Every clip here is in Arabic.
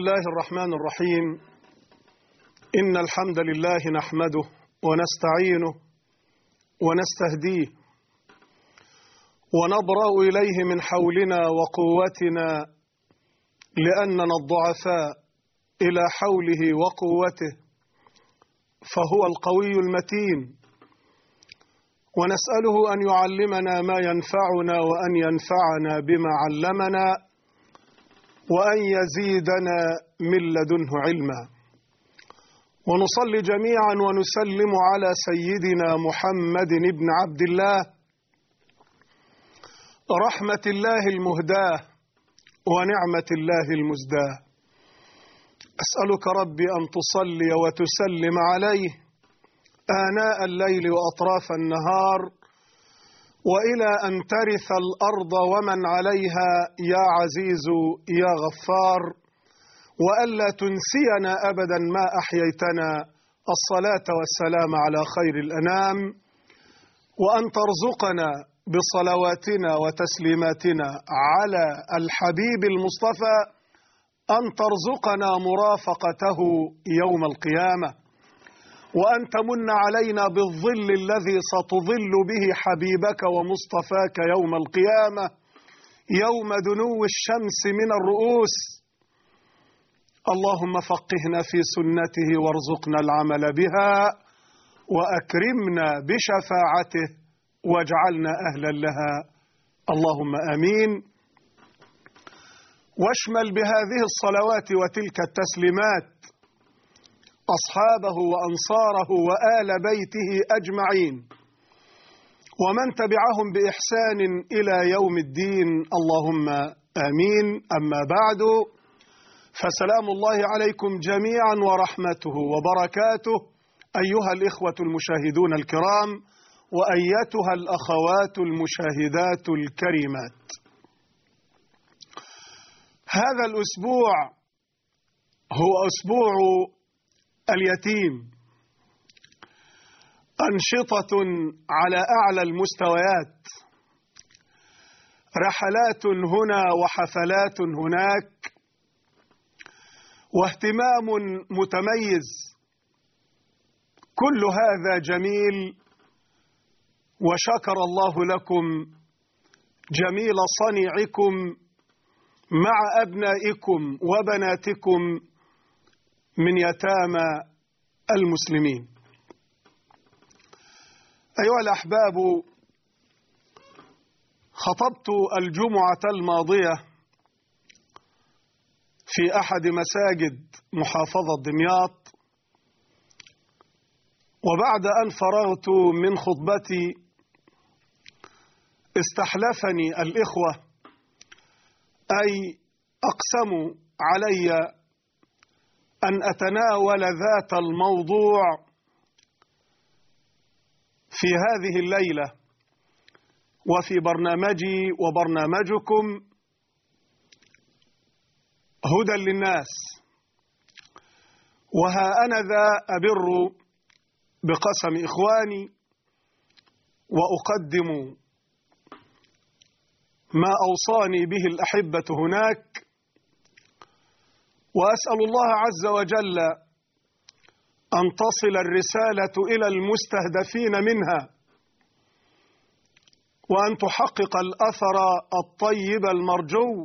الله الرحمن الرحيم. إن الحمد لله نحمده ونستعينه ونستهديه ونبرأ إليه من حولنا وقوتنا لأننا الضعفاء إلى حوله وقوته، فهو القوي المتين. ونسأله أن يعلمنا ما ينفعنا وأن ينفعنا بما علمنا وأن يزيدنا من لدنه علما. ونصلي جميعا ونسلم على سيدنا محمد بن عبد الله، رحمة الله المهداة ونعمة الله المزداة. أسألك ربي أن تصلي وتسلم عليه آناء الليل وأطراف النهار وإلى أن ترث الأرض ومن عليها يا عزيز يا غفار، وألا تنسينا أبدا ما أحييتنا الصلاة والسلام على خير الأنام، وأن ترزقنا بصلواتنا وتسليماتنا على الحبيب المصطفى، أن ترزقنا مرافقته يوم القيامة، وأن تمن علينا بالظل الذي ستظل به حبيبك ومصطفاك يوم القيامة، يوم دنو الشمس من الرؤوس. اللهم فقهنا في سنته وارزقنا العمل بها، وأكرمنا بشفاعته واجعلنا أهلا لها، اللهم آمين. واشمل بهذه الصلوات وتلك التسليمات أصحابه وأنصاره وآل بيته أجمعين ومن تبعهم بإحسان إلى يوم الدين، اللهم آمين. أما بعد، فسلام الله عليكم جميعا ورحمته وبركاته أيها الإخوة المشاهدون الكرام وأيتها الأخوات المشاهدات الكريمات. هذا الأسبوع هو أسبوع اليتيم، أنشطة على أعلى المستويات، رحلات هنا وحفلات هناك، واهتمام متميز. كل هذا جميل، وشكر الله لكم جميل صنيعكم مع أبنائكم وبناتكم من يتامى المسلمين. أيها الأحباب، خطبت الجمعة الماضية في أحد مساجد محافظة دمياط، وبعد أن فرغت من خطبتي استحلفني الإخوة، أي أقسموا علي أن أتناول ذات الموضوع في هذه الليلة وفي برنامجي وبرنامجكم هدى للناس. وها أنا ذا أبر بقسم إخواني وأقدم ما أوصاني به الأحبة هناك، وأسأل الله عز وجل أن تصل الرسالة إلى المستهدفين منها، وأن تحقق الأثر الطيب المرجو،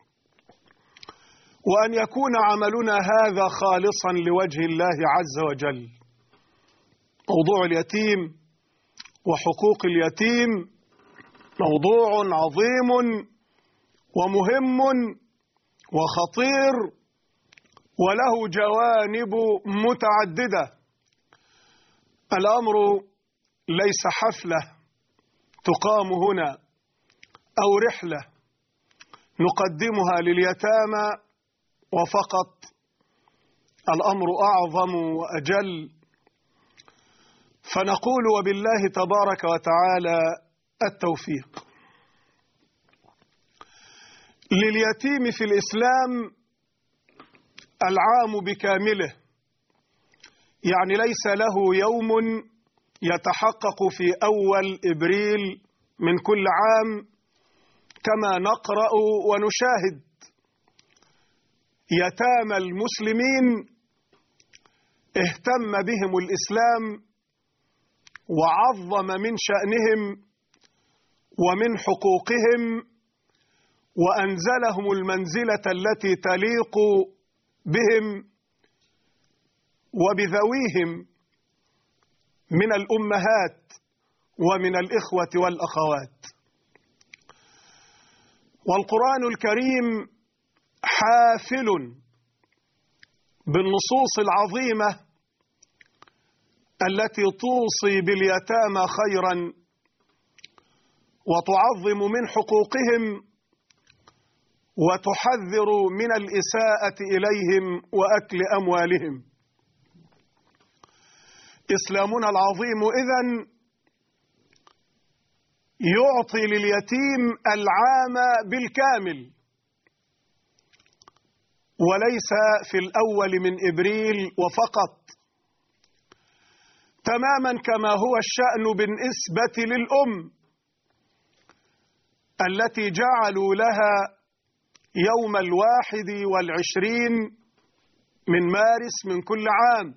وأن يكون عملنا هذا خالصا لوجه الله عز وجل. موضوع اليتيم وحقوق اليتيم موضوع عظيم ومهم وخطير، وله جوانب متعددة. الأمر ليس حفلة تقام هنا أو رحلة نقدمها لليتامى وفقط، الأمر أعظم وأجل، فنقول وبالله تبارك وتعالى التوفيق. لليتيم في الإسلام العام بكامله، يعني ليس له يوم يتحقق في أول إبريل من كل عام كما نقرأ ونشاهد، يتامى المسلمين اهتم بهم الإسلام وعظم من شأنهم ومن حقوقهم وأنزلهم المنزلة التي تليق بهم وبذويهم من الأمهات ومن الإخوة والأخوات. والقرآن الكريم حافل بالنصوص العظيمة التي توصي باليتامى خيرا وتعظم من حقوقهم وتحذر من الإساءة إليهم وأكل أموالهم. إسلامنا العظيم إذن يعطي لليتيم العام بالكامل وليس في الأول من إبريل وفقط، تماما كما هو الشأن بالنسبة للأم التي جعلوا لها يوم 21 من مارس من كل عام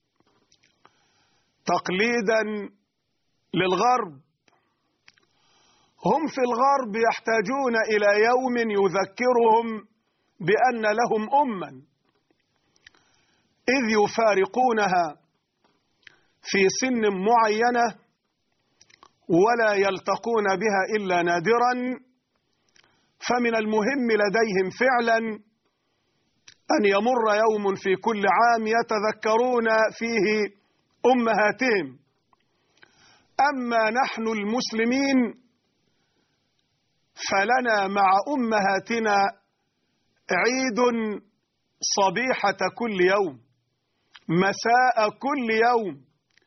تقليدا للغرب. هم في الغرب يحتاجون إلى يوم يذكرهم بأن لهم أما إذ يفارقونها في سن معينة ولا يلتقون بها إلا نادرا، فمن المهم لديهم فعلا أن يمر يوم في كل عام يتذكرون فيه أمهاتهم. أما نحن المسلمين فلنا مع أمهاتنا عيد صبيحة كل يوم مساء كل يوم،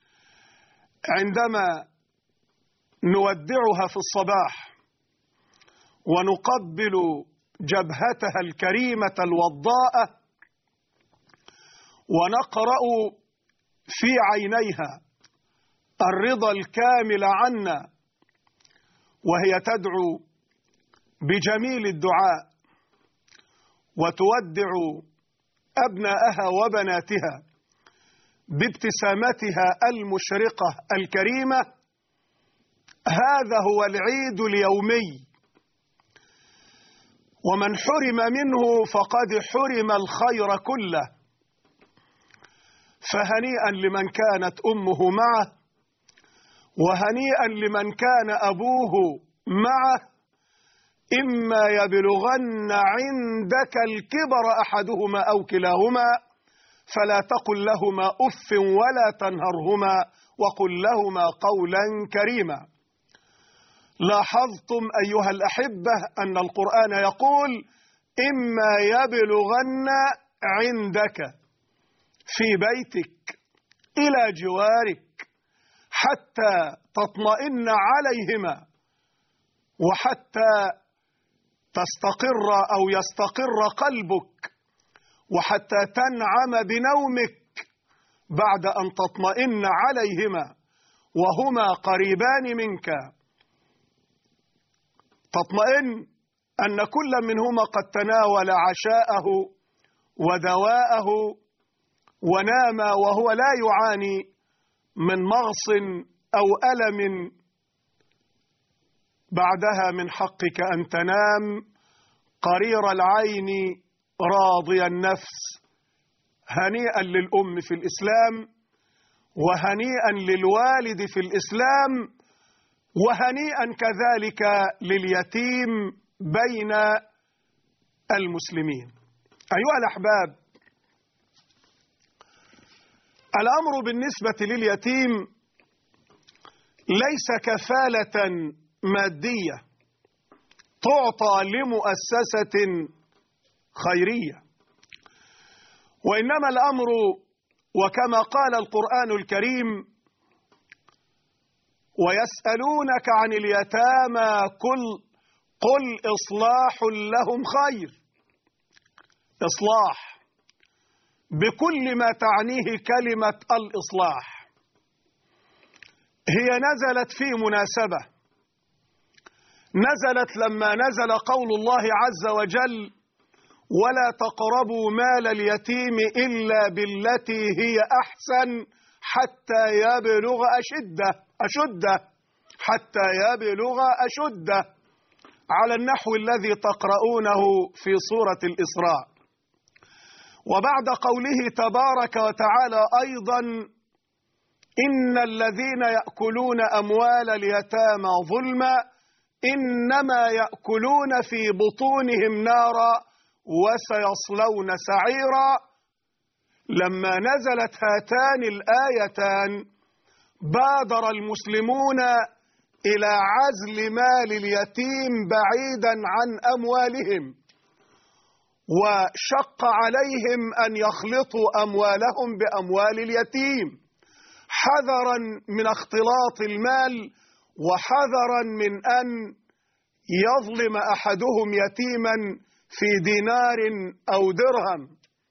عندما نودعها في الصباح ونقبل جبهتها الكريمة الوضاءة ونقرأ في عينيها الرضا الكامل عنا وهي تدعو بجميل الدعاء وتودع أبناءها وبناتها بابتسامتها المشرقة الكريمة. هذا هو العيد اليومي، ومن حرم منه فقد حرم الخير كله. فهنيئا لمن كانت أمه معه، وهنيئا لمن كان أبوه معه. إما يبلغن عندك الكبر أحدهما أو كلاهما فلا تقل لهما أف ولا تنهرهما وقل لهما قولا كريما. لاحظتم أيها الأحبة أن القرآن يقول إما يبلغن عندك في بيتك إلى جوارك حتى تطمئن عليهما وحتى تستقر أو يستقر قلبك وحتى تنعم بنومك بعد أن تطمئن عليهما وهما قريبان منك. تطمئن أن كل منهما قد تناول عشاءه ودواءه ونام وهو لا يعاني من مغص أو ألم. بعدها من حقك أن تنام قرير العين راضي النفس. هنيئا للأم في الإسلام، وهنيئا للوالد في الإسلام، وهنيئا كذلك لليتيم بين المسلمين. أيها الأحباب، الأمر بالنسبة لليتيم ليس كفالة مادية تعطى لمؤسسة خيرية، وإنما الأمر وكما قال القرآن الكريم ويسألونك عن اليتامى قل إصلاح لهم خير. إصلاح بكل ما تعنيه كلمة الإصلاح هي نزلت في مناسبة، نزلت لما نزل قول الله عز وجل ولا تقربوا مال اليتيم إلا بالتي هي أحسن حتى يبلغ أشده حتى يبلغ أشده، على النحو الذي تقرؤونه في سورة الإسراء. وبعد قوله تبارك وتعالى أيضا: إن الذين يأكلون أموال اليتامى ظلما إنما يأكلون في بطونهم نارا وسيصلون سعيرا. لما نزلت هاتان الآيتان بادر المسلمون إلى عزل مال اليتيم بعيدا عن أموالهم، وشق عليهم أن يخلطوا أموالهم بأموال اليتيم حذرا من اختلاط المال، وحذرا من أن يظلم أحدهم يتيما في دينار أو درهم.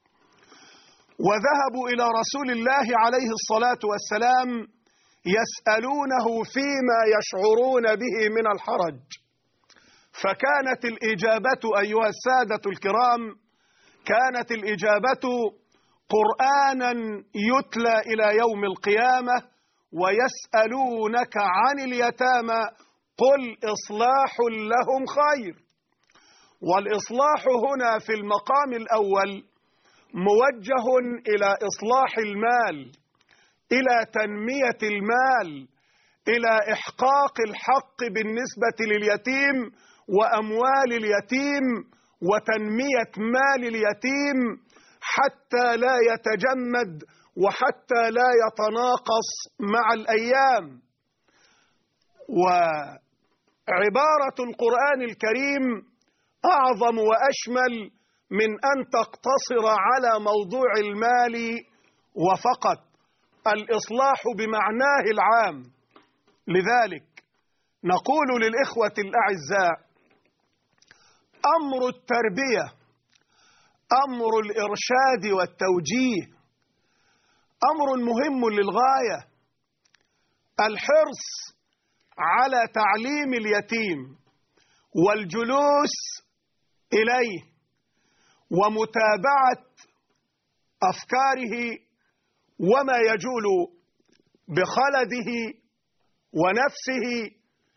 وذهبوا إلى رسول الله عليه الصلاة والسلام يسألونه فيما يشعرون به من الحرج، فكانت الإجابة أيها السادة الكرام، كانت الإجابة قرآنا يتلى إلى يوم القيامة: ويسألونك عن اليتامى قل إصلاح لهم خير. والإصلاح هنا في المقام الأول موجه إلى إصلاح المال، إلى تنمية المال، إلى إحقاق الحق بالنسبة لليتيم وأموال اليتيم وتنمية مال اليتيم حتى لا يتجمد وحتى لا يتناقص مع الأيام. وعبارة القرآن الكريم أعظم وأشمل من أن تقتصر على موضوع المال وفقط، الإصلاح بمعناه العام. لذلك نقول للإخوة الأعزاء: أمر التربية، أمر الإرشاد والتوجيه أمر مهم للغاية. الحرص على تعليم اليتيم والجلوس إليه ومتابعة أفكاره وما يجول بخلده ونفسه،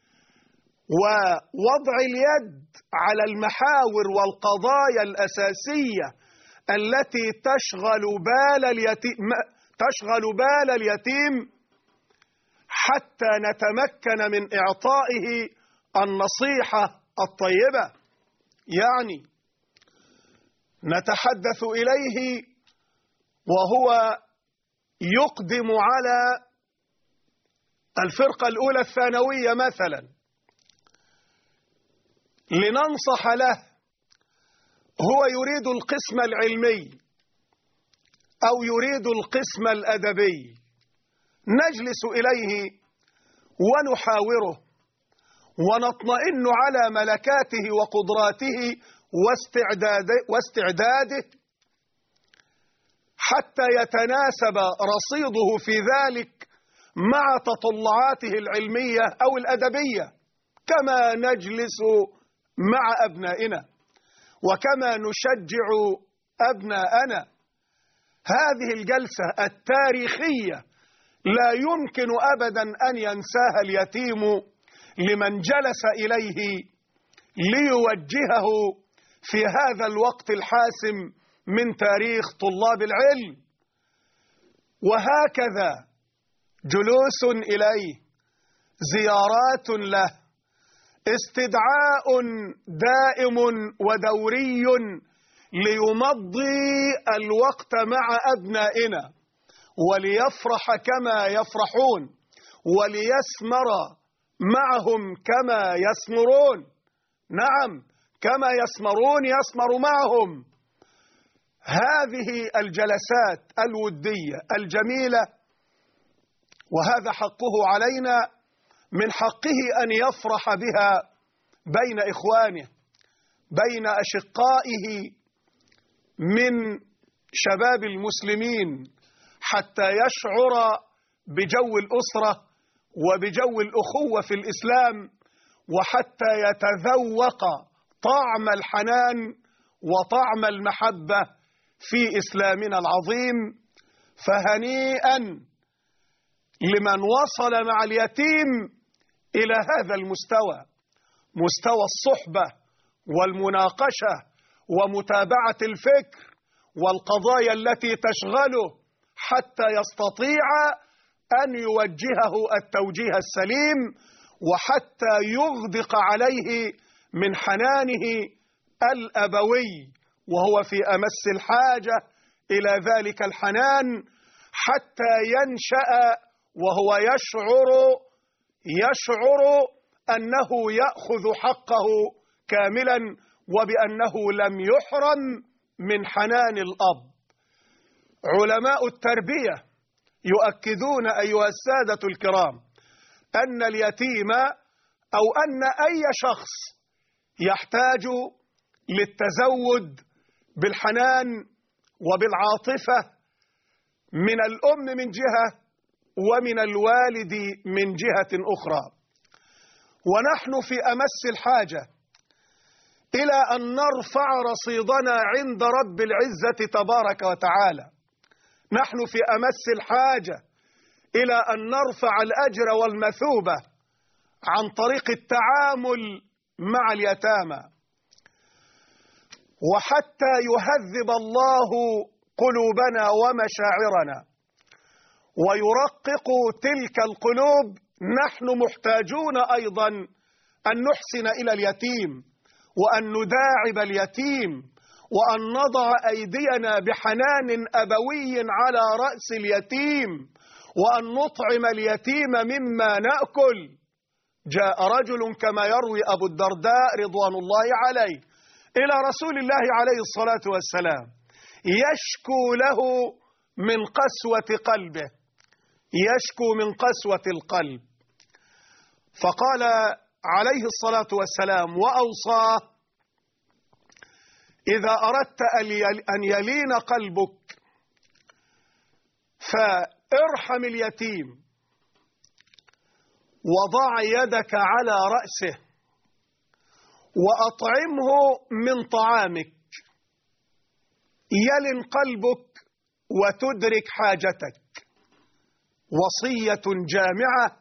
ووضع اليد على المحاور والقضايا الأساسية التي تشغل بال اليتيم حتى نتمكن من إعطائه النصيحة الطيبة. يعني نتحدث إليه وهو يقدم على الفرقة الأولى الثانوية مثلا، لننصح له. هو يريد القسم العلمي أو يريد القسم الأدبي، نجلس إليه ونحاوره ونطمئن على ملكاته وقدراته واستعداده حتى يتناسب رصيده في ذلك مع تطلعاته العلمية أو الأدبية، كما نجلس مع أبنائنا وكما نشجع أبناءنا. هذه الجلسة التاريخية لا يمكن أبدا أن ينساها اليتيم لمن جلس إليه ليوجهه في هذا الوقت الحاسم من تاريخ طلاب العلم. وهكذا جلوس إليه، زيارات له، استدعاء دائم ودوري ليمضي الوقت مع أبنائنا وليفرح كما يفرحون وليسمر معهم كما يسمرون. نعم، كما يسمرون يسمر معهم. هذه الجلسات الودية الجميلة، وهذا حقه علينا، من حقه أن يفرح بها بين إخوانه، بين أشقائه من شباب المسلمين، حتى يشعر بجو الأسرة وبجو الأخوة في الإسلام، وحتى يتذوق طعم الحنان وطعم المحبة في إسلامنا العظيم. فهنيئا لمن وصل مع اليتيم إلى هذا المستوى، مستوى الصحبة والمناقشة ومتابعة الفكر والقضايا التي تشغله حتى يستطيع أن يوجهه التوجيه السليم، وحتى يغدق عليه من حنانه الأبوي وهو في أمس الحاجة إلى ذلك الحنان، حتى ينشأ وهو يشعر أنه يأخذ حقه كاملا وبأنه لم يحرم من حنان الأب. علماء التربية يؤكدون أيها السادة الكرام أن اليتيم أو أن أي شخص يحتاج للتزود بالحنان وبالعاطفة من الأم من جهة ومن الوالد من جهة أخرى. ونحن في أمس الحاجة إلى أن نرفع رصيدنا عند رب العزة تبارك وتعالى. نحن في أمس الحاجة إلى أن نرفع الأجر والمثوبة عن طريق التعامل مع اليتامى، وحتى يهذب الله قلوبنا ومشاعرنا ويرقق تلك القلوب، نحن محتاجون أيضا أن نحسن إلى اليتيم وأن نداعب اليتيم وأن نضع أيدينا بحنان أبوي على رأس اليتيم وأن نطعم اليتيم مما نأكل. جاء رجل كما يروي أبو الدرداء رضوان الله عليه إلى رسول الله عليه الصلاة والسلام يشكو له من قسوة قلبه، يشكو من قسوة القلب، فقال عليه الصلاة والسلام وأوصاه: إذا أردت أن يلين قلبك فارحم اليتيم وضع يدك على رأسه وأطعمه من طعامك، يلن قلبك وتدرك حاجتك. وصية جامعة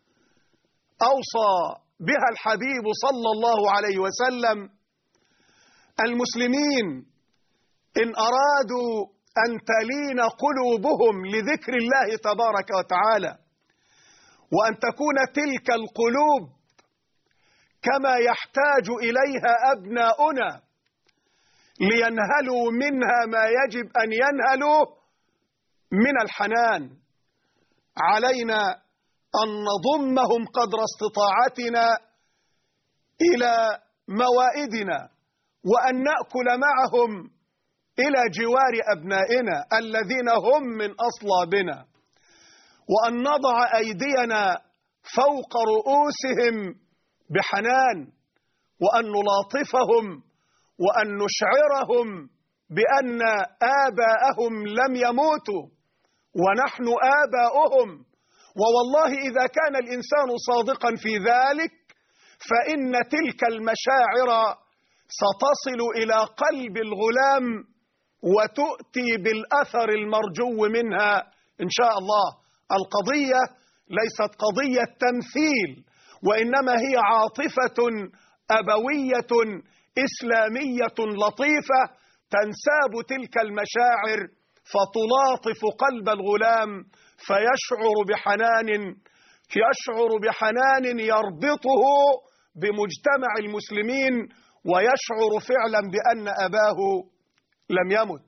أوصى بها الحبيب صلى الله عليه وسلم المسلمين إن أرادوا أن تلين قلوبهم لذكر الله تبارك وتعالى، وأن تكون تلك القلوب كما يحتاج إليها أبناؤنا لينهلوا منها ما يجب أن ينهلوا من الحنان. علينا أن نضمهم قدر استطاعتنا إلى موائدنا، وأن نأكل معهم إلى جوار أبنائنا الذين هم من أصلابنا، وأن نضع أيدينا فوق رؤوسهم بحنان، وأن نلاطفهم وأن نشعرهم بأن آباءهم لم يموتوا ونحن آباؤهم. ووالله إذا كان الإنسان صادقا في ذلك فإن تلك المشاعر ستصل إلى قلب الغلام وتؤتي بالأثر المرجو منها إن شاء الله. القضية ليست قضية تمثيل، وإنما هي عاطفة أبوية إسلامية لطيفة تنساب تلك المشاعر فتلاطف قلب الغلام فيشعر بحنان يربطه بمجتمع المسلمين، ويشعر فعلا بأن أباه لم يمت.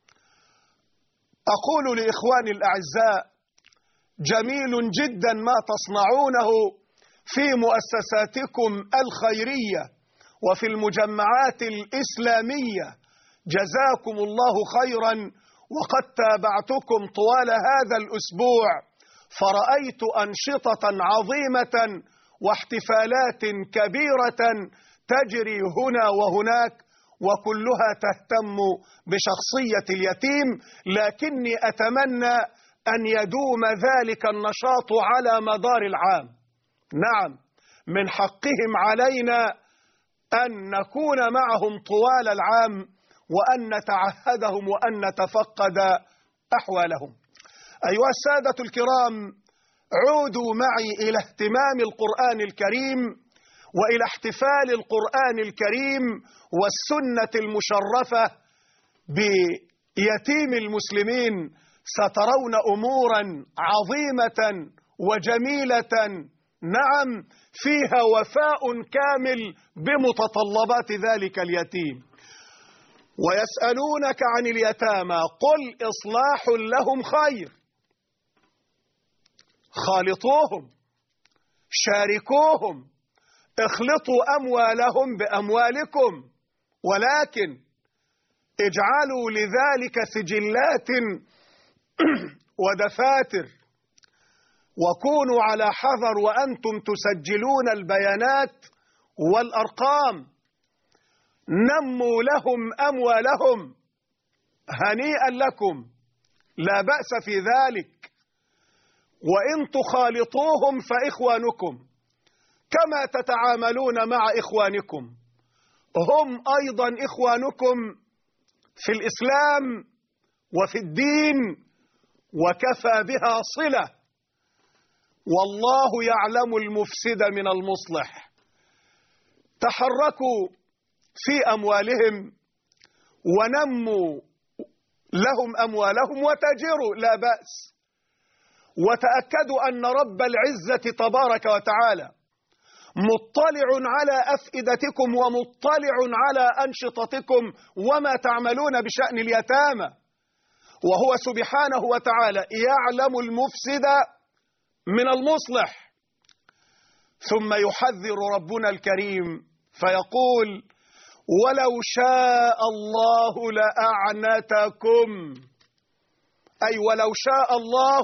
أقول لإخواني الأعزاء: جميل جدا ما تصنعونه في مؤسساتكم الخيرية وفي المجمعات الإسلامية، جزاكم الله خيرا. وقد تابعتكم طوال هذا الأسبوع فرأيت أنشطة عظيمة واحتفالات كبيرة تجري هنا وهناك، وكلها تهتم بشخصية اليتيم، لكني أتمنى أن يدوم ذلك النشاط على مدار العام. نعم، من حقهم علينا أن نكون معهم طوال العام وأن نتعهدهم وأن نتفقد أحوالهم. أيها السادة الكرام، عودوا معي إلى اهتمام القرآن الكريم وإلى احتفال القرآن الكريم والسنة المشرفة بيتيم المسلمين. سترون أمورا عظيمة وجميلة، نعم، فيها وفاء كامل بمتطلبات ذلك اليتيم. ويسألونك عن اليتامى قل إصلاح لهم خير، خالطوهم، شاركوهم، اخلطوا أموالهم بأموالكم، ولكن اجعلوا لذلك سجلات ودفاتر، وكونوا على حذر وأنتم تسجلون البيانات والأرقام. نموا لهم أموالهم، هنيئا لكم، لا بأس في ذلك. وإن تخالطوهم فإخوانكم كما تتعاملون مع إخوانكم، هم أيضا إخوانكم في الإسلام وفي الدين، وكفى بها صلة. والله يعلم المفسد من المصلح. تحركوا في أموالهم ونموا لهم أموالهم وتجروا، لا بأس. وتأكدوا أن رب العزة تبارك وتعالى مطلع على أفئدتكم ومطلع على أنشطتكم وما تعملون بشأن اليتامى، وهو سبحانه وتعالى يعلم المفسد من المصلح. ثم يحذر ربنا الكريم فيقول: ولو شاء الله لأعنتكم، أي ولو شاء الله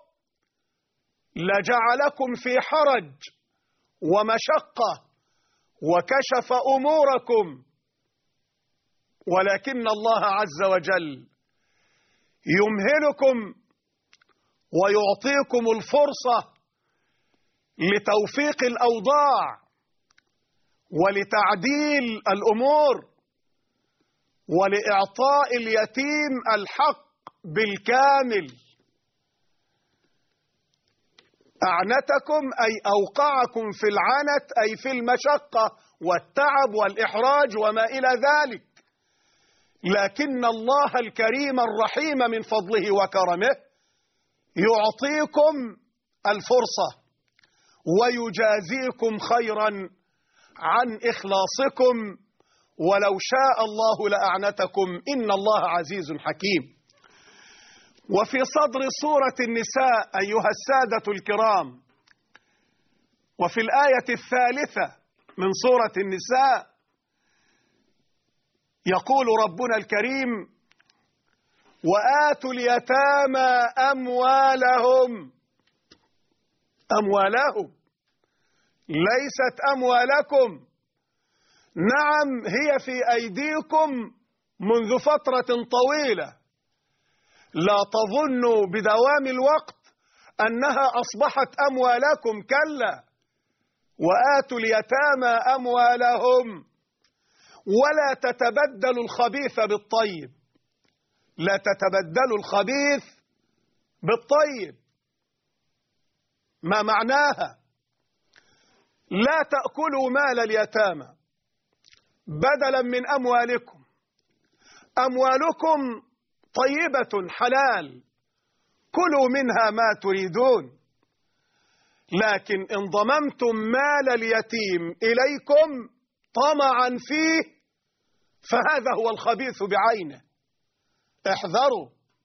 لجعلكم في حرج ومشقة وكشف أموركم، ولكن الله عز وجل يمهلكم ويعطيكم الفرصة لتوفيق الأوضاع ولتعديل الأمور ولإعطاء اليتيم الحق بالكامل. أعنتكم أي أوقعكم في العنت، أي في المشقة والتعب والإحراج وما إلى ذلك. لكن الله الكريم الرحيم من فضله وكرمه يعطيكم الفرصة ويجازيكم خيرا عن إخلاصكم. ولو شاء الله لأعنتكم إن الله عزيز حكيم. وفي صدر سورة النساء أيها السادة الكرام، وفي الآية 3 من سورة النساء، يقول ربنا الكريم: وآتوا اليتامى أموالهم. أموالهم ليست أموالكم، نعم هي في أيديكم منذ فترة طويلة، لا تظنوا بدوام الوقت أنها أصبحت أموالكم، كلا. وآتوا اليتامى أموالهم، ولا تتبدلوا الخبيث بالطيب، لا تتبدلوا الخبيث بالطيب. ما معناها؟ لا تأكلوا مال اليتامى بدلا من أموالكم. أموالكم طيبة حلال، كلوا منها ما تريدون، لكن إن ضممتم مال اليتيم إليكم طمعا فيه فهذا هو الخبيث بعينه، احذروا.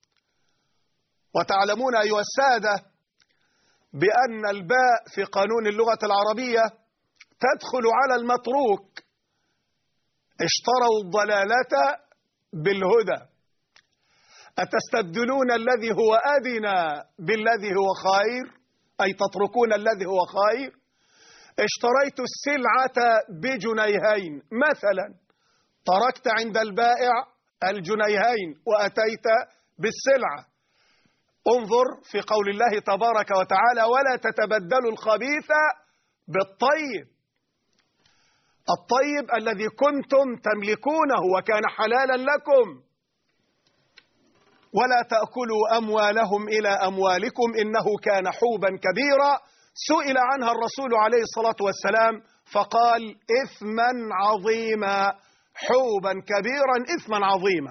وتعلمون أيها السادة بأن الباء في قانون اللغة العربية تدخل على المتروك. اشتروا الضلالة بالهدى، أتستبدلون الذي هو أدنى بالذي هو خير، أي تتركون الذي هو خير. اشتريت السلعة بجنيهين مثلا، تركت عند البائع الجنيهين وأتيت بالسلعة. انظر في قول الله تبارك وتعالى: ولا تتبدلوا الخبيث بالطيب. الطيب الذي كنتم تملكونه وكان حلالا لكم. ولا تأكلوا أموالهم إلى أموالكم إنه كان حوبا كبيرا. سئل عنها الرسول عليه الصلاة والسلام فقال إثما عظيما، حوبا كبيرا إثما عظيما.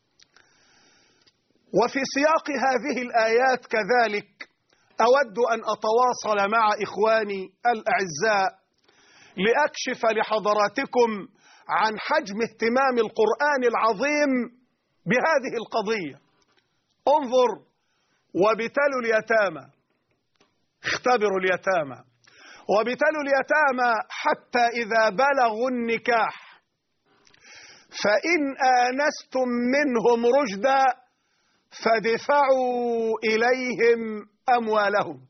وفي سياق هذه الآيات كذلك أود أن أتواصل مع إخواني الأعزاء لأكشف لحضراتكم عن حجم اهتمام القرآن العظيم بهذه القضية. انظر، وابتلوا اليتامى، اختبروا اليتامى، وابتلوا اليتامى حتى إذا بلغوا النكاح فإن آنستم منهم رشدا فادفعوا إليهم أموالهم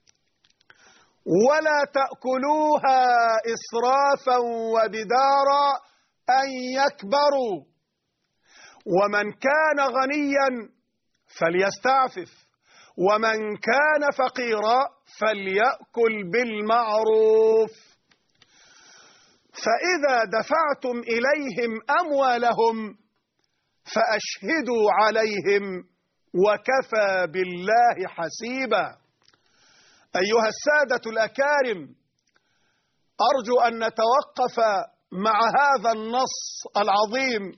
ولا تأكلوها إسرافا وبدارا أن يكبروا ومن كان غنيا فليستعفف ومن كان فقيرا فليأكل بالمعروف. فإذا دفعتم إليهم أموالهم فأشهدوا عليهم وكفى بالله حسيبا. أيها السادة الأكارم، أرجو أن نتوقف مع هذا النص العظيم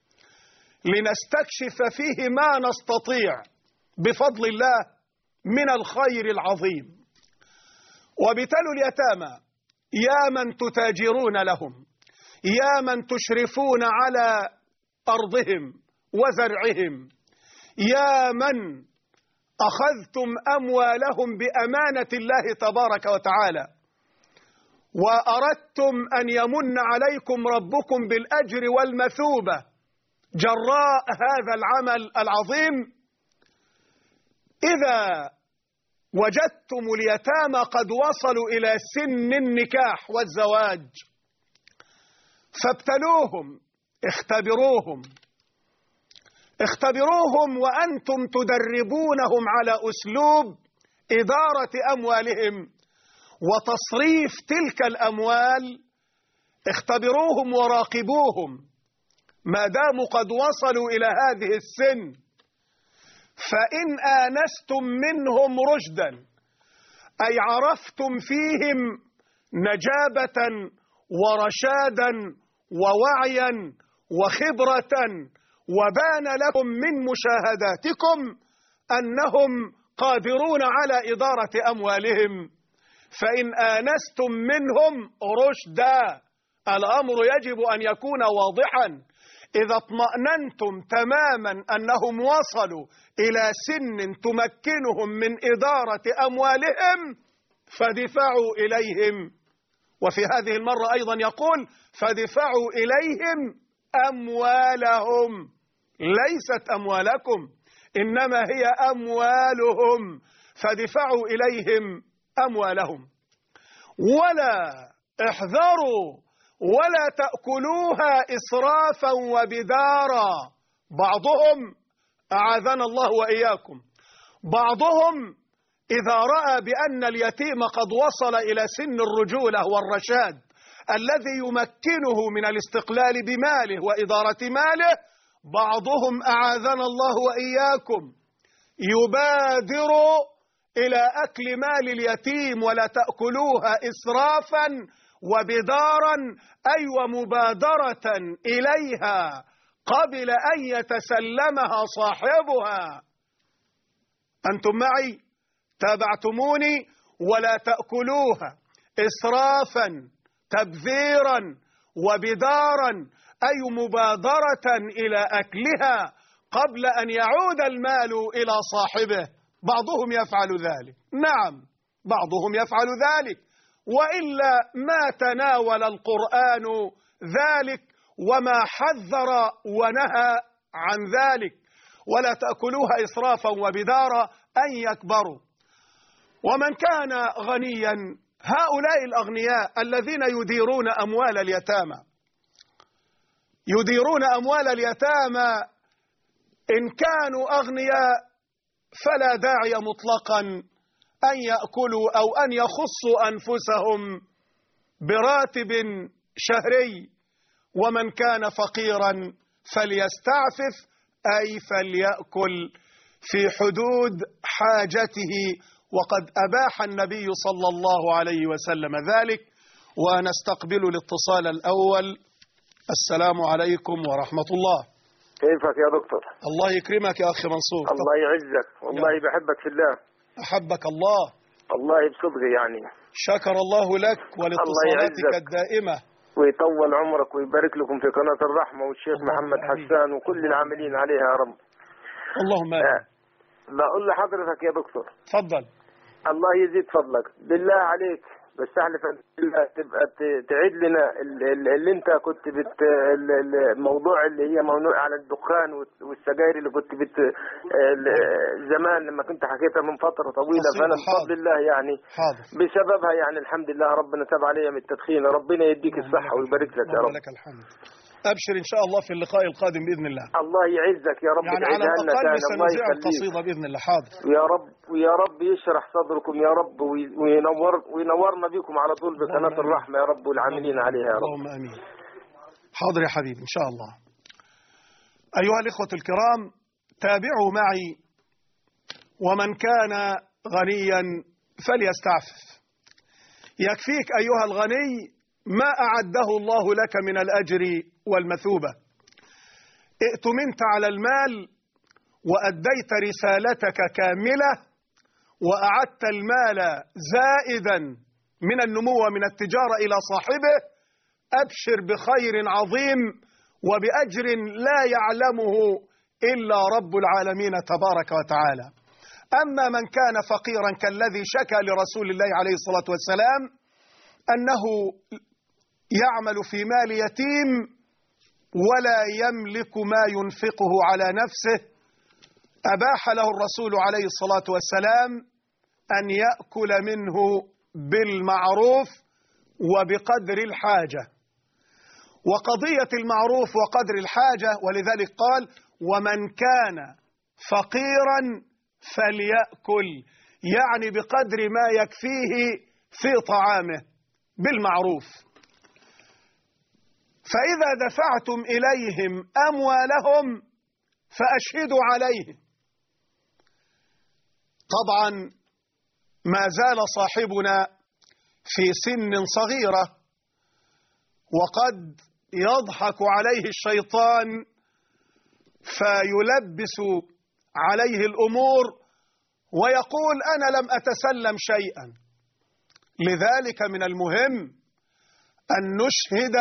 لنستكشف فيه ما نستطيع بفضل الله من الخير العظيم. وابتلوا اليتامى، يا من تتاجرون لهم، يا من تشرفون على أرضهم وزرعهم، يا من أخذتم أموالهم بأمانة الله تبارك وتعالى وأردتم أن يمن عليكم ربكم بالأجر والمثوبة جراء هذا العمل العظيم. إذا وجدتم اليتامى قد وصلوا إلى سن النكاح والزواج فابتلوهم، اختبروهم وأنتم تدربونهم على أسلوب إدارة أموالهم وتصريف تلك الأموال. اختبروهم وراقبوهم ما داموا قد وصلوا إلى هذه السن. فإن آنستم منهم رشدا أي عرفتم فيهم نجابة ورشادا ووعيا وخبرة وبان لكم من مشاهداتكم أنهم قادرون على إدارة أموالهم، فإن آنستم منهم رشدا الأمر يجب أن يكون واضحا. إذا اطمأننتم تماما أنهم وصلوا إلى سن تمكنهم من إدارة أموالهم فادفعوا إليهم. وفي هذه المرة أيضا يقول فادفعوا إليهم أموالهم، ليست أموالكم إنما هي أموالهم، فادفعوا إليهم أموالهم. ولا احذروا ولا تأكلوها إسرافا وبدارا. بعضهم أعاذنا الله وإياكم، بعضهم إذا رأى بأن اليتيم قد وصل إلى سن الرجولة والرشاد الذي يمكنه من الاستقلال بماله وإدارة ماله، بعضهم أعاذنا الله وإياكم يبادر إلى أكل مال اليتيم. ولا تأكلوها إسرافا وبدارا أي ومبادرة إليها قبل أن يتسلمها صاحبها. أنتم معي؟ تابعتموني؟ ولا تأكلوها إسرافا تبذيرا وبدارا أي مبادرة إلى أكلها قبل أن يعود المال إلى صاحبه. بعضهم يفعل ذلك، نعم بعضهم يفعل ذلك، وإلا ما تناول القرآن ذلك وما حذر ونهى عن ذلك. ولا تأكلوها إسرافا وبدارا أن يكبروا. ومن كان غنيا، هؤلاء الأغنياء الذين يديرون أموال اليتامى، يديرون أموال اليتامى إن كانوا أغنياء فلا داعي مطلقا أن يأكلوا أو أن يخصوا أنفسهم براتب شهري، ومن كان فقيرا فليستعفف، أي فليأكل في حدود حاجته، وقد أباح النبي صلى الله عليه وسلم ذلك. ونستقبل الاتصال الأول. السلام عليكم ورحمة الله. كيفك يا دكتور؟ الله يكرمك يا أخي منصور. الله يعزك، والله بحبك في الله. أحبك الله. الله بصدق يعني. شكر الله لك ولاتصالاتك الدائمة، ويطول عمرك ويبارك لكم في قناة الرحمة والشيخ محمد حسان وكل العاملين عليها يا رب. اللهم آمين. بقول لحضرتك يا دكتور، تفضل. الله يزيد فضلك بالله عليك، بس احنا تبقى تعيد لنا اللي انت كنت الموضوع اللي هي موضوع على الدخان والسجاير اللي كنت زمان لما كنت حكيتها من فترة طويلة. فانا بفضل الله يعني بسببها يعني الحمد لله ربنا تاب عليا من التدخين. ربنا يديك الصحة ويبارك لك يا رب. لك الحمد. أبشر إن شاء الله في اللقاء القادم بإذن الله. الله يعزك يا رب. يعني على الأقل سنذيع القصيدة بإذن الله. حاضر يا رب، ويا رب يشرح صدركم يا رب، وينورنا بكم على طول بقناة الرحمة يا رب والعاملين عليها يا رب. اللهم آمين. حاضر يا حبيبي إن شاء الله. أيها الإخوة الكرام، تابعوا معي. ومن كان غنيا فليستعفف. يكفيك أيها الغني ما أعده الله لك من الأجر والمثوبة. ائتمنت على المال وأديت رسالتك كاملة، وأعدت المال زائدا من النمو ومن التجارة إلى صاحبه. أبشر بخير عظيم وبأجر لا يعلمه إلا رب العالمين تبارك وتعالى. أما من كان فقيرا كالذي شكى لرسول الله عليه الصلاة والسلام أنه يعمل في مال يتيم ولا يملك ما ينفقه على نفسه، أباح له الرسول عليه الصلاة والسلام أن يأكل منه بالمعروف وبقدر الحاجة. وقضية المعروف وقدر الحاجة، ولذلك قال ومن كان فقيرا فليأكل، يعني بقدر ما يكفيه في طعامه بالمعروف. فإذا دفعتم إليهم أموالهم فأشهدوا عليهم. طبعا ما زال صاحبنا في سن صغيرة، وقد يضحك عليه الشيطان فيلبس عليه الأمور ويقول أنا لم أتسلم شيئا. لذلك من المهم أن نشهد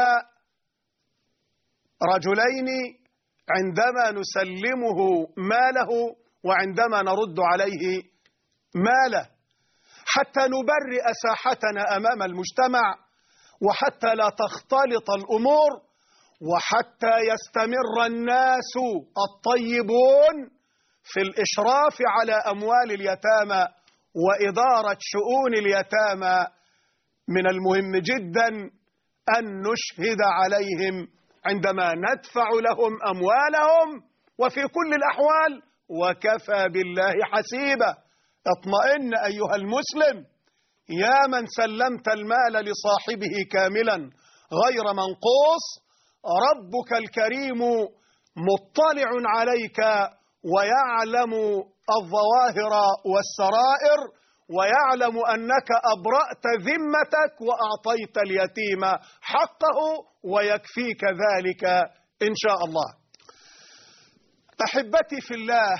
رجلين عندما نسلمه ماله وعندما نرد عليه ماله، حتى نبرئ ساحتنا أمام المجتمع، وحتى لا تختلط الأمور، وحتى يستمر الناس الطيبون في الإشراف على أموال اليتامى وإدارة شؤون اليتامى. من المهم جدا أن نشهد عليهم عندما ندفع لهم أموالهم، وفي كل الأحوال وكفى بالله حسيبا. اطمئن أيها المسلم، يا من سلمت المال لصاحبه كاملا غير منقوص، ربك الكريم مطلع عليك ويعلم الظواهر والسرائر، ويعلم أنك أبرأت ذمتك وأعطيت اليتيم حقه، ويكفيك ذلك إن شاء الله. أحبتي في الله،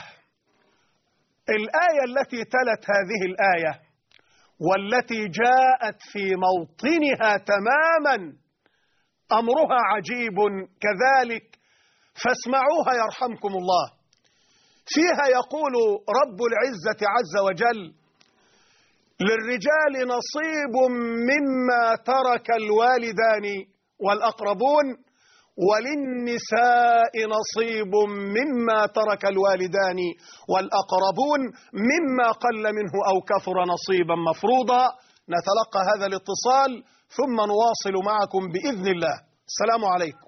الآية التي تلت هذه الآية والتي جاءت في موطنها تماما أمرها عجيب كذلك، فاسمعوها يرحمكم الله. فيها يقول رب العزة عز وجل للرجال نصيب مما ترك الوالدان والأقربون، وللنساء نصيب مما ترك الوالدان والأقربون مما قل منه أو كثر نصيبا مفروضا. نتلقى هذا الاتصال ثم نواصل معكم بإذن الله. السلام عليكم.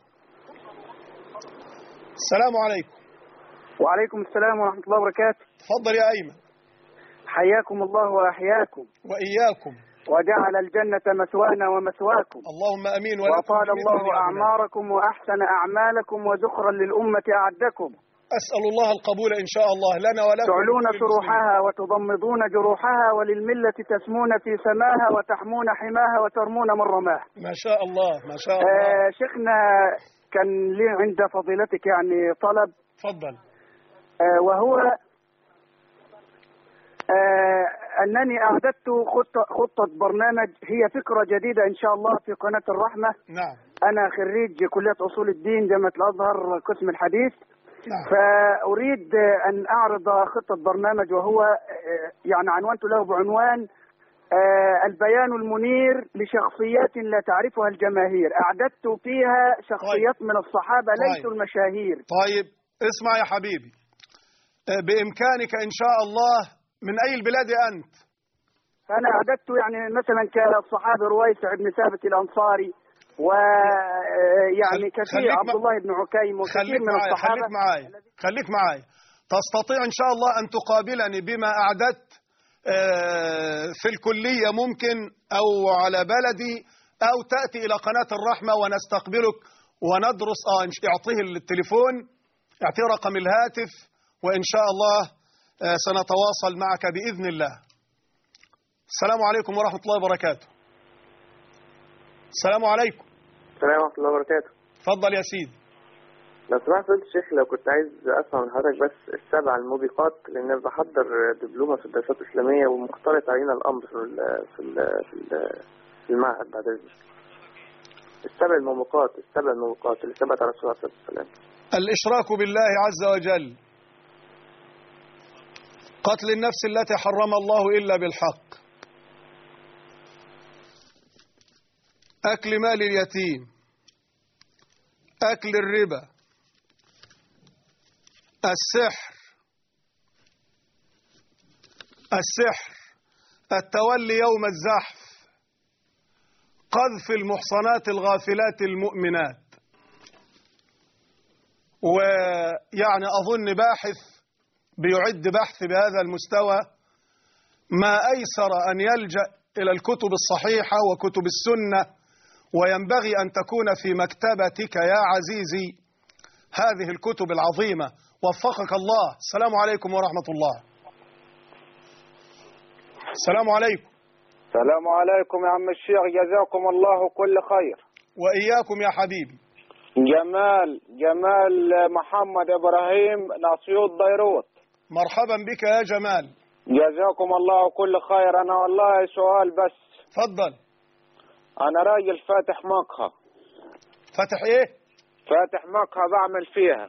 السلام عليكم. وعليكم السلام ورحمة الله وبركاته. تفضل يا أيمن. حياكم الله وأحياكم. وإياكم. وجعل الجنة مثوانا ومثواكم. اللهم امين. وطال الله اعماركم واحسن اعمالكم وذخرا للامة اعدكم. اسال الله القبول ان شاء الله لنا ولكم. تعلون سروحها وتضمضون جروحها، وللملة تسمون في سماها وتحمون حماها وترمون من رماها. ما شاء الله ما شاء الله. شيخنا كان لي عند فضيلتك يعني طلب. تفضل. وهو أنني أعددت خطة برنامج، هي فكرة جديدة إن شاء الله في قناة الرحمة. نعم. أنا خريج كلية أصول الدين جامعة الأزهر قسم الحديث. نعم. فأريد أن أعرض خطة برنامج، وهو يعني عنوانت له بعنوان البيان المنير لشخصيات لا تعرفها الجماهير. أعددت فيها شخصيات من الصحابة ليسوا المشاهير. طيب اسمع يا حبيبي، بإمكانك إن شاء الله. من أي البلاد أنت؟ أنا أعددت يعني مثلا كالصحابي رويس بن ثابت الأنصاري، ويعني كثير عبد الله بن عكيم وكثير من الصحابة. خليك معايا. تستطيع إن شاء الله أن تقابلني بما أعددت في الكلية ممكن، أو على بلدي، أو تأتي إلى قناة الرحمة ونستقبلك وندرس. اعطيه التليفون، اعطيه رقم الهاتف، وإن شاء الله سنتواصل معك بإذن الله. السلام عليكم ورحمة الله وبركاته. السلام عليكم. السلام ورحمة الله وبركاته. اتفضل يا سيدي. لو سمحت فضيلة الشيخ، لو كنت عايز أسمع من حضرتك بس السبع الموبقات، لأن أنا بحضر دبلومة في الدراسات الإسلامية ومختلط علينا الأمر في المعهد بعد إذنك. السبع الموبقات اللي ثبت على الرسول صلى الله عليه وسلم. الإشراك بالله عز وجل، قتل النفس التي حرم الله إلا بالحق، أكل مال اليتيم، أكل الربا، السحر، التولي يوم الزحف، قذف المحصنات الغافلات المؤمنات. ويعني أظن باحث بيعد بحث بهذا المستوى، ما أيسر أن يلجأ إلى الكتب الصحيحة وكتب السنة، وينبغي أن تكون في مكتبتك يا عزيزي هذه الكتب العظيمة. وفقك الله. السلام عليكم ورحمة الله. السلام عليكم. السلام عليكم يا عم الشيخ، جزاكم الله كل خير. وإياكم يا حبيبي. جمال محمد إبراهيم ناسيوط ديروت. مرحبا بك يا جمال. جزاكم الله كل خير. أنا والله سؤال بس. تفضل. أنا راجل فاتح مقهى. فاتح إيه؟ فاتح مقهى بعمل فيها.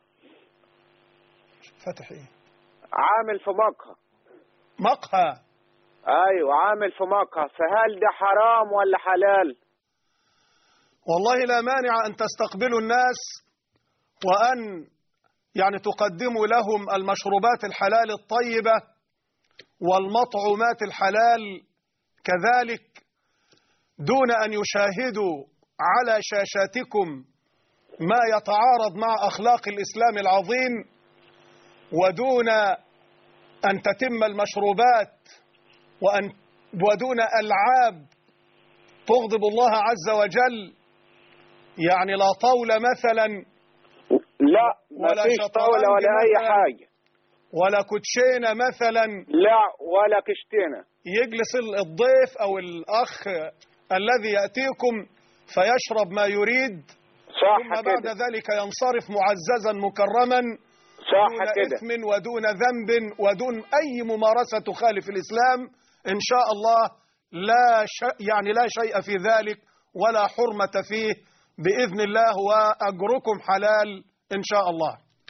فاتح إيه؟ عامل في مقهى. مقهى؟ أيوة عامل في مقهى، فهل ده حرام ولا حلال؟ والله لا مانع أن تستقبلوا الناس، وأن يعني تقدموا لهم المشروبات الحلال الطيبة والمطعومات الحلال كذلك، دون أن يشاهدوا على شاشاتكم ما يتعارض مع أخلاق الإسلام العظيم، ودون أن تتم المشروبات ودون ألعاب تغضب الله عز وجل. يعني لا طاولة مثلا، لا ولا فيش طاولة ولا أي حاجة، ولا كوتشينة مثلا، لا ولا كشتينة. يجلس الضيف أو الأخ الذي يأتيكم فيشرب ما يريد، ثم بعد ذلك ينصرف معززا مكرما دون إثم ودون ذنب ودون أي ممارسة تخالف الإسلام. إن شاء الله لا شيء في ذلك ولا حرمة فيه بإذن الله، وأجركم حلال إن شاء الله.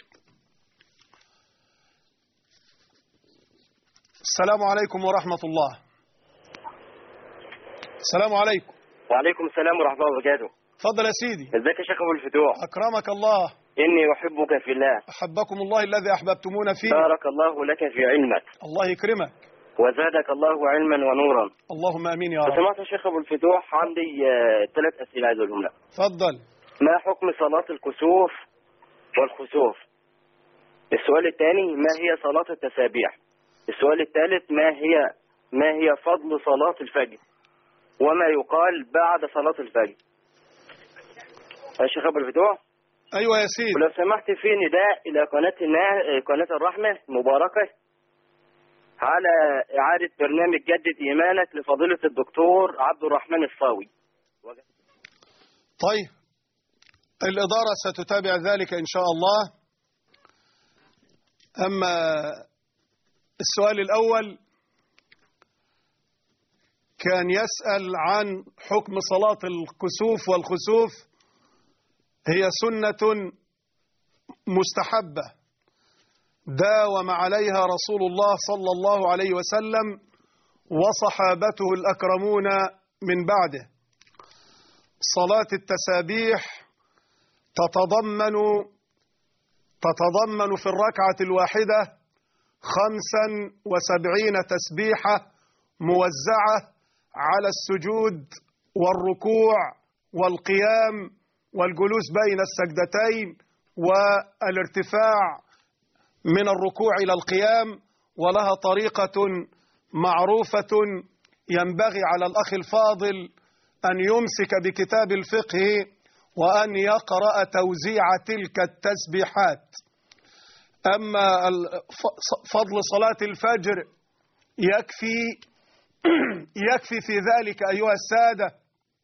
السلام عليكم ورحمة الله. السلام عليكم. وعليكم السلام ورحمة الله وبركاته. تفضل يا سيدي. ازيك يا شيخ أبو الفتوح؟ أكرمك الله. إني أحبك في الله. أحبكم الله الذي أحببتمونا فيه. بارك الله لك في علمك. الله يكرمك. وزادك الله علما ونورا. اللهم امين يا رب. سمعت يا شيخ ابو الفتوح، عندي 3 اسئله عايز اقولهم لك. اتفضل. ما حكم صلاه الكسوف والخسوف؟ السؤال الثاني، ما هي صلاه التسابيح؟ السؤال الثالث، ما هي فضل صلاه الفجر؟ وما يقال بعد صلاة الفجر. يا شيخ أبو الفتوح. أيوة يا سيدي. ولو سمحت في نداء إلى قناة الرحمة المباركة على إعادة برنامج جدد إيمانك لفضيلة الدكتور عبد الرحمن الصاوي. طيب الإدارة ستتابع ذلك إن شاء الله. أما السؤال الأول كان يسأل عن حكم صلاة الكسوف والخسوف. هي سنة مستحبة داوم عليها رسول الله صلى الله عليه وسلم وصحابته الأكرمون من بعده. صلاة التسابيح تتضمن في الركعة الواحدة 75 تسبيحة موزعة على السجود والركوع والقيام والجلوس بين السجدتين والارتفاع من الركوع إلى القيام، ولها طريقة معروفة ينبغي على الأخ الفاضل أن يمسك بكتاب الفقه وأن يقرأ توزيع تلك التسبيحات. أما فضل صلاة الفجر يكفي في ذلك أيها السادة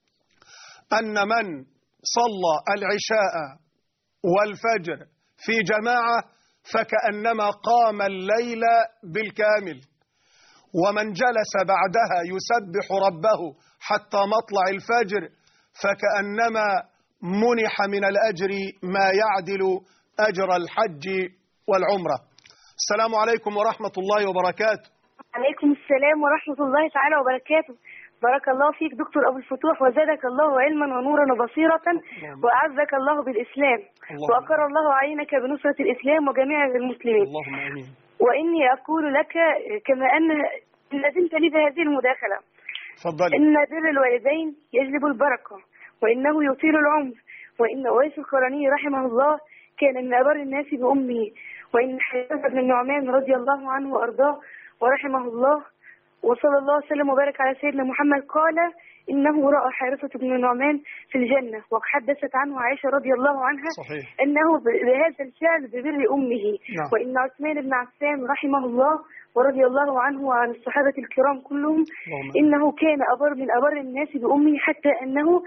أن من صلى العشاء والفجر في جماعة فكأنما قام الليل بالكامل، ومن جلس بعدها يسبح ربه حتى مطلع الفجر فكأنما منح من الأجر ما يعدل أجر الحج والعمرة. السلام عليكم ورحمة الله وبركاته. عليكم السلام ورحمة الله تعالى وبركاته. بارك الله فيك دكتور أبو الفتوح، وزادك الله علما ونورا وبصيرة، وأعزك الله بالإسلام، وأقر الله عينك بنصرة الإسلام وجميع المسلمين. اللهم آمين. وإني أقول لك كما أن لزمت لي بهذه المداخلة، فضلي. إن بر الوالدين يجلب البركة، وإنه يطيل العمر، وإن أويس القرني رحمه الله كان من أبر الناس بأمه، وإن حارثة بن النعمان رضي الله عنه وأرضاه ورحمه الله وصلى الله وسلم وبارك على سيدنا محمد قال إنه رأى حارثة بن النعمان في الجنة، وحدثت عنه عائشة رضي الله عنها صحيح. أنه بهذا الفعل ببر أمه. نعم. وإن عثمان بن عفان رحمه الله ورضي الله عنه وعن الصحابة الكرام كلهم إنه كان من أبر الناس بأمه، حتى أنه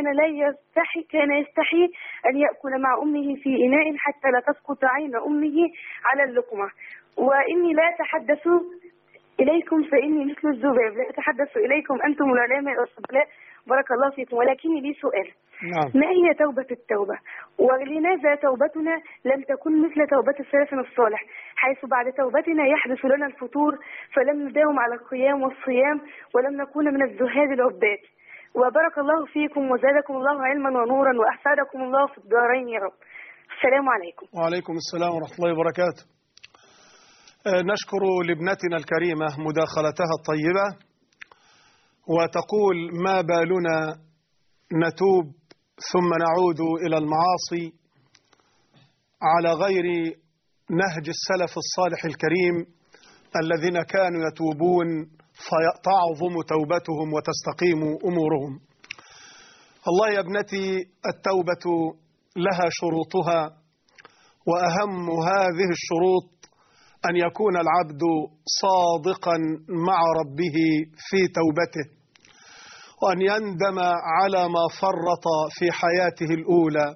كان يستحي أن يأكل مع أمه في إناء حتى لا تسقط عين أمه على اللقمة. وإني لا أتحدث إليكم فإني مثل الذباب، لا أتحدث إليكم أنتم العلماء والفضلاء بارك الله فيكم، ولكني لي سؤال. نعم. ما هي توبة التوبة؟ ولماذا توبتنا لم تكن مثل توبة سلفنا الصالح، حيث بعد توبتنا يحدث لنا الفتور فلم نداوم على القيام والصيام ولم نكون من الزهاد العباد؟ وبارك الله فيكم وزادكم الله علما ونورا وأحسدكم الله في الدارين يا رب. السلام عليكم. وعليكم السلام ورحمة الله وبركاته. نشكر لابنتنا الكريمة مداخلتها الطيبة، وتقول ما بالنا نتوب ثم نعود إلى المعاصي على غير نهج السلف الصالح الكريم الذين كانوا يتوبون فتعظم توبتهم وتستقيم أمورهم. الله يا ابنتي، التوبة لها شروطها، وأهم هذه الشروط أن يكون العبد صادقا مع ربه في توبته، وأن يندم على ما فرط في حياته الأولى،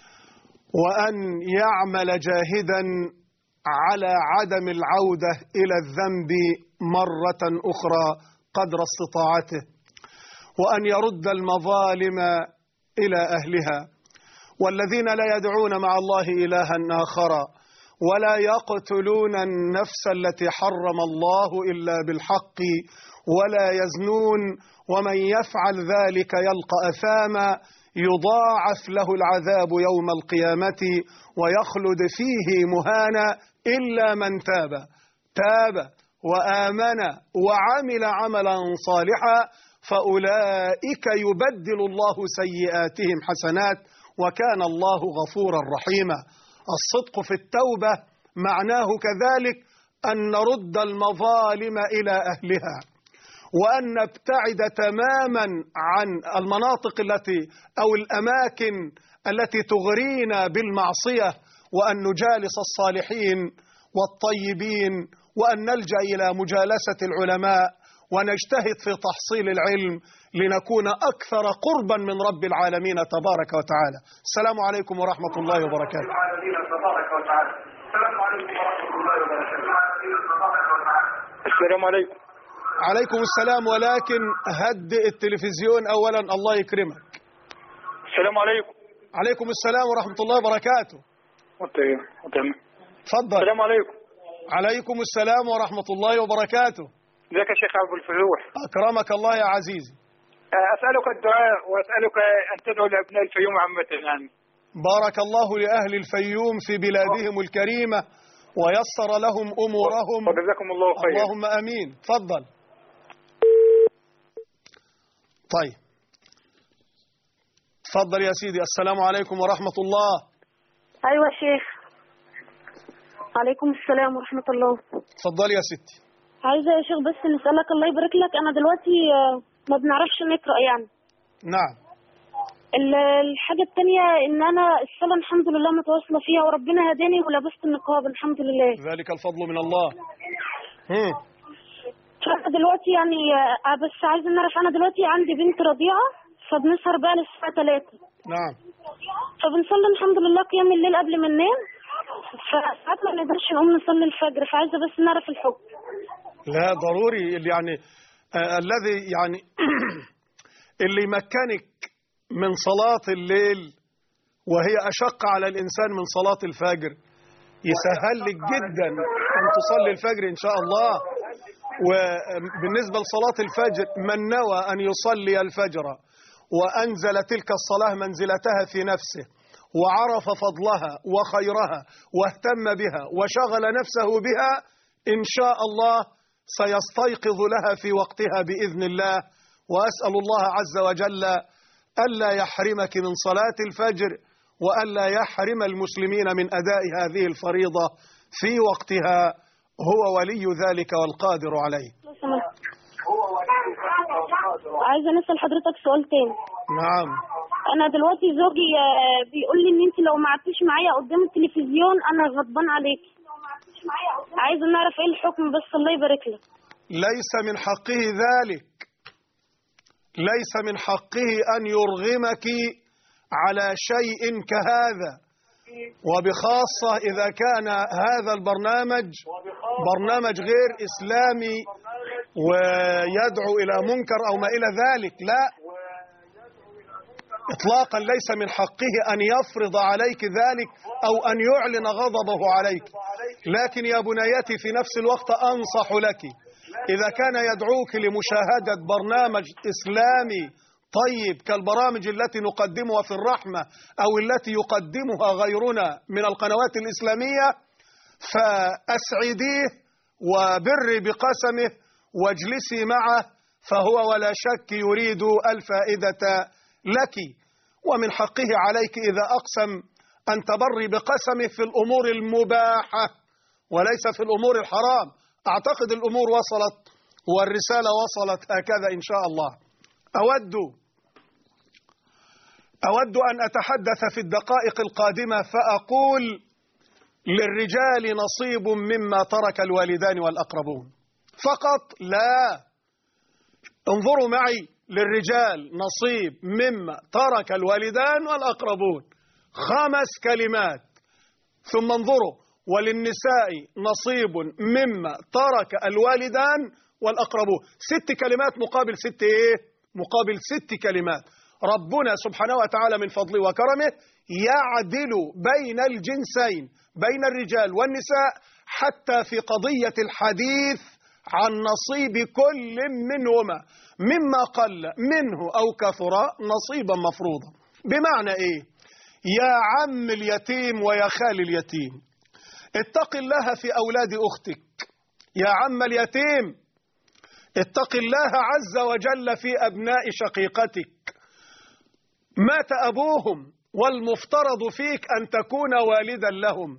وأن يعمل جاهدا على عدم العودة إلى الذنب مرة أخرى قدر استطاعته، وأن يرد المظالم إلى أهلها. والذين لا يدعون مع الله إلها آخر ولا يقتلون النفس التي حرم الله إلا بالحق ولا يزنون ومن يفعل ذلك يلقى أثاما يضاعف له العذاب يوم القيامة ويخلد فيه مهانا إلا من تاب وآمن وعمل عملا صالحا فأولئك يبدل الله سيئاتهم حسنات وكان الله غفورا رحيما. الصدق في التوبة معناه كذلك أن نرد المظالم إلى أهلها، وأن نبتعد تماما عن المناطق أو الأماكن التي تغرينا بالمعصية، وأن نجالس الصالحين والطيبين، وأن نلجأ إلى مجالسة العلماء ونجتهد في تحصيل العلم لنكون أكثر قربا من رب العالمين تبارك وتعالى. السلام عليكم ورحمة الله وبركاته. السلام عليكم. عليكم السلام، ولكن هدئ التلفزيون أولا الله يكرمك. السلام عليكم. عليكم السلام ورحمة الله وبركاته. تفضل. السلام عليكم. عليكم السلام ورحمة الله وبركاته. ازيك يا شيخ أبو الفتوح؟ أكرمك الله يا عزيزي. أسألك الدعاء وأسألك أن تدعو لأبناء الفيوم عامة يعني. بارك الله لأهل الفيوم في بلادهم الكريمة ويسر لهم أمورهم وجزاكم الله خير. اللهم أمين. تفضل. طيب تفضل يا سيدي. السلام عليكم ورحمة الله. أيوة يا شيخ. عليكم السلام ورحمة الله. تفضل يا ستي. عايزة يا شيخ بس نسألك الله يبارك لك، أنا دلوقتي ما بنعرفش نقرأ يعني. نعم. الحاجة التانية إن أنا الصلاة الحمد لله متواصلة فيها وربنا هداني ولبست النقاب الحمد لله. ذلك الفضل من الله. فأنا دلوقتي يعني بس عايزة نعرف، أنا دلوقتي عندي بنت رضيعة فبنسهر بقى للساعة 3. نعم. فبنصلي الحمد لله قيام الليل قبل ما ننام، فساعات ما نقدرش نقوم نصلي الفجر، فعايزة بس نعرف الحكم. لا ضروري يعني الذي يعني اللي يمكنك من صلاة الليل وهي أشق على الإنسان من صلاة الفجر يسهل لك جدا أن تصلي الفجر إن شاء الله. وبالنسبة لصلاة الفجر من نوى أن يصلي الفجر وأنزل تلك الصلاة منزلتها في نفسه وعرف فضلها وخيرها واهتم بها وشغل نفسه بها إن شاء الله سيستيقظ لها في وقتها بإذن الله. وأسأل الله عز وجل ألا يحرمك من صلاة الفجر وألا يحرم المسلمين من أداء هذه الفريضة في وقتها، هو ولي ذلك والقادر عليه. عايزة نسأل حضرتك سؤال تاني. نعم. أنا دلوقتي زوجي بيقول لي إن أنت لو ما قعدتيش معايا قدام التلفزيون أنا غضبان عليك. عايزة نعرف إيه الحكم بس الله يبارك لك. ليس من حقه ذلك، ليس من حقه أن يرغمك على شيء كهذا، وبخاصة إذا كان هذا البرنامج برنامج غير إسلامي ويدعو إلى منكر أو ما إلى ذلك. لا إطلاقا، ليس من حقه أن يفرض عليك ذلك أو أن يعلن غضبه عليك. لكن يا بنيتي في نفس الوقت أنصح لك إذا كان يدعوك لمشاهدة برنامج إسلامي طيب كالبرامج التي نقدمها في الرحمة أو التي يقدمها غيرنا من القنوات الإسلامية فأسعديه وبري بقسمه واجلسي معه، فهو ولا شك يريد الفائدة لك. ومن حقه عليك إذا أقسم أن تبري بقسمه في الأمور المباحة وليس في الأمور الحرام. أعتقد الأمور وصلت والرسالة وصلت هكذا إن شاء الله. أود أن أتحدث في الدقائق القادمة فأقول للرجال نصيب مما ترك الوالدان والأقربون فقط. لا، انظروا معي، للرجال نصيب مما ترك الوالدان والأقربون 5 كلمات، ثم انظروا وللنساء نصيب مما ترك الوالدان والأقربون 6 كلمات مقابل 6 إيه؟ مقابل 6 كلمات. ربنا سبحانه وتعالى من فضله وكرمه يعدل بين الجنسين بين الرجال والنساء حتى في قضية الحديث عن نصيب كل منهما مما قل منه أو كثر نصيبا مفروضا. بمعنى إيه؟ يا عم اليتيم ويا خال اليتيم اتق الله في أولاد أختك. يا عم اليتيم اتق الله عز وجل في أبناء شقيقتك. مات أبوهم والمفترض فيك أن تكون والدا لهم،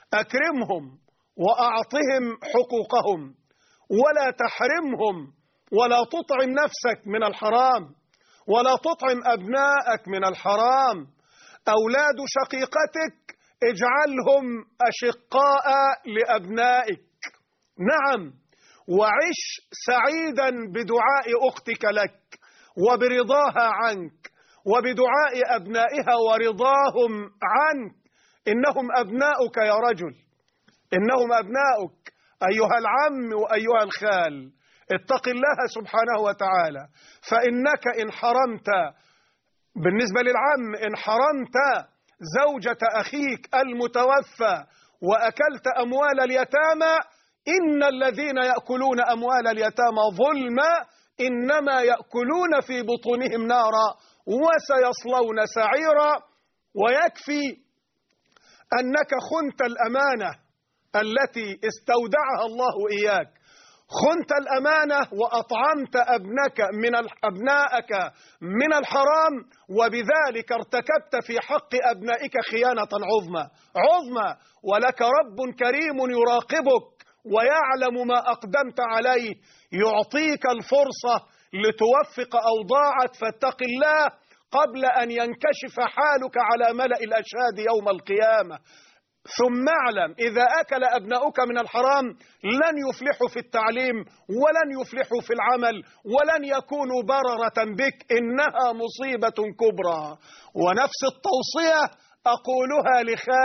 أكرمهم وأعطهم حقوقهم ولا تحرمهم ولا تطعم نفسك من الحرام، ولا تطعم أبنائك من الحرام. أولاد شقيقتك اجعلهم أشقاء لأبنائك. نعم، وعش سعيدا بدعاء أختك لك وبرضاها عنك وبدعاء أبنائها ورضاهم عنك. إنهم أبناؤك يا رجل، إنهم أبناؤك أيها العم وأيها الخال. اتق الله سبحانه وتعالى، فإنك إن حرمت، بالنسبة للعم، إن حرمت زوجة أخيك المتوفى وأكلت أموال اليتامى، إن الذين يأكلون أموال اليتامى ظلما إنما يأكلون في بطونهم نارا وسيصلون سعيرا. ويكفي أنك خنت الأمانة التي استودعها الله إياك، خنت الأمانة وأطعمت أبنائك من الحرام، وبذلك ارتكبت في حق أبنائك خيانة عظمى. ولك رب كريم يراقبك ويعلم ما أقدمت عليه، يعطيك الفرصة لتوفق أوضاعك، فاتق الله قبل أن ينكشف حالك على ملأ الأشهاد يوم القيامة. ثم اعلم إذا أكل أبناؤك من الحرام لن يفلحوا في التعليم ولن يفلحوا في العمل ولن يكونوا بررة بك، إنها مصيبة كبرى. ونفس التوصية أقولها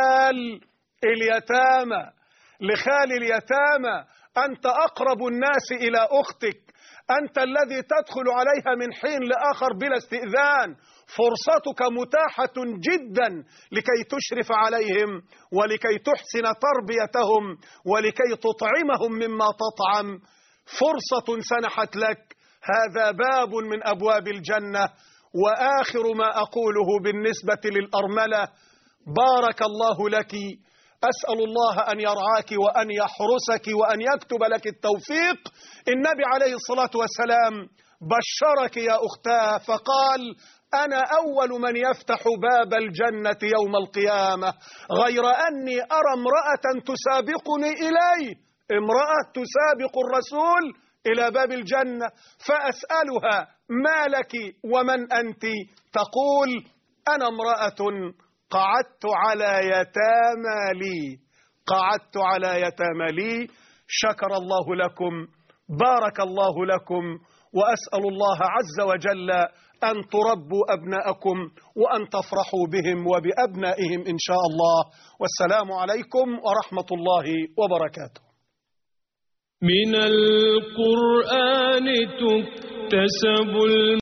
لخال اليتامى. أنت أقرب الناس إلى أختك، أنت الذي تدخل عليها من حين لآخر بلا استئذان. فرصتك متاحة جدا لكي تشرف عليهم ولكي تحسن تربيتهم ولكي تطعمهم مما تطعم. فرصة سنحت لك، هذا باب من أبواب الجنة. وآخر ما أقوله بالنسبة للأرملة: بارك الله لك، أسأل الله أن يرعاك وأن يحرسك وأن يكتب لك التوفيق. النبي عليه الصلاة والسلام بشرك يا أختاه فقال: أنا أول من يفتح باب الجنة يوم القيامة، غير أني أرى امرأة تسابقني إليه، امرأة تسابق الرسول إلى باب الجنة، فأسألها: ما لك ومن أنت؟ تقول: أنا امرأة قعدت على يتامى لي. شكر الله لكم، بارك الله لكم، وأسأل الله عز وجل أن تربوا أبناءكم وأن تفرحوا بهم وبأبنائهم إن شاء الله. والسلام عليكم ورحمة الله وبركاته. من القرآن تكتسب